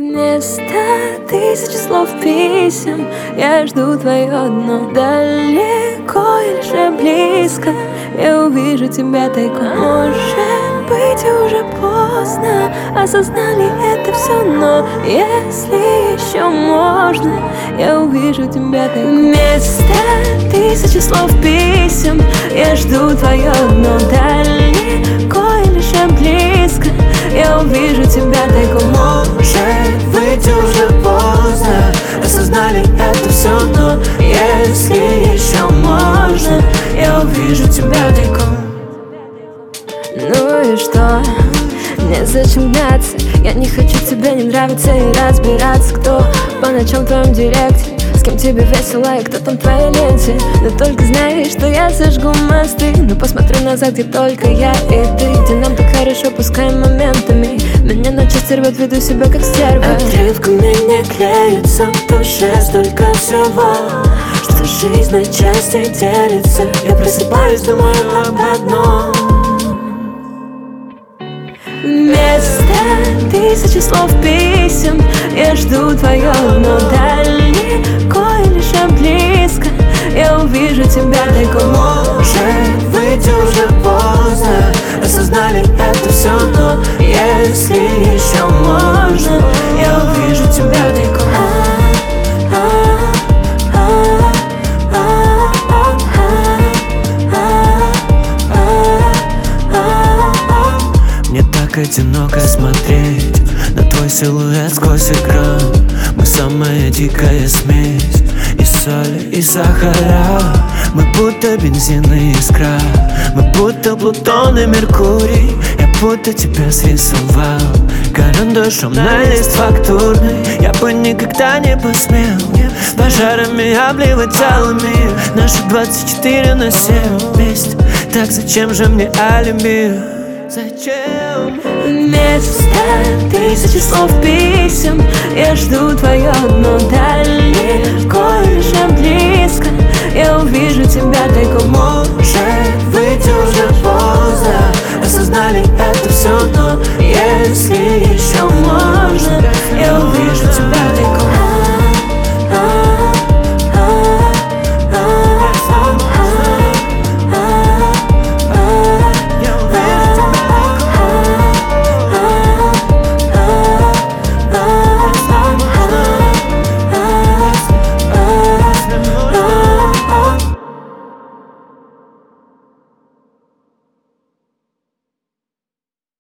Вместо тысячи слов писем я жду твое дно. Далеко или же близко я увижу тебя тайком. Может быть уже поздно, осознали это все, но если еще можно, я увижу тебя тайком. Вместо тысячи слов писем я жду твое дно. Далеко или же близко я увижу тебя тайком. Может быть уже поздно, осознали это все, но если еще можно, я увижу тебя тайком. Ну и что? Мне зачем гнаться? Я не хочу тебе не нравиться и разбираться, кто по ночам в твоем директе, с кем тебе весело и кто там в твоей ленте. Но только знай, что я сожгу мосты, но посмотрю назад, где только я и ты, где нам так хорошо, пускай моментами меня на части рвет, веду себя как стерва. Отрывками не клеится в душе столько всего, что жизнь на части делится. Я просыпаюсь, думаю об одном. Вместо тысячи слов писем я жду твое дно. Далеко или же близко я увижу тебя тайком. Может быть уже поздно, осознали это все, но если еще можно, я увижу тебя тайком. Мне так одиноко смотреть на твой силуэт сквозь экран. Мы самая дикая смесь из соли и сахара. Мы будто бензин и искра, мы будто Плутон и Меркурий. Я будто тебя срисовал карандашом на лист фактурный. Я бы никогда не посмел пожарами обливать целыми наши 24/7 вместе. Так зачем же мне алиби? Зачем? Вместо тысячи слов писем я жду твое дно. Далеко или же близко я увижу тебя тайком. Может быть уже поздно, осознали это все, но если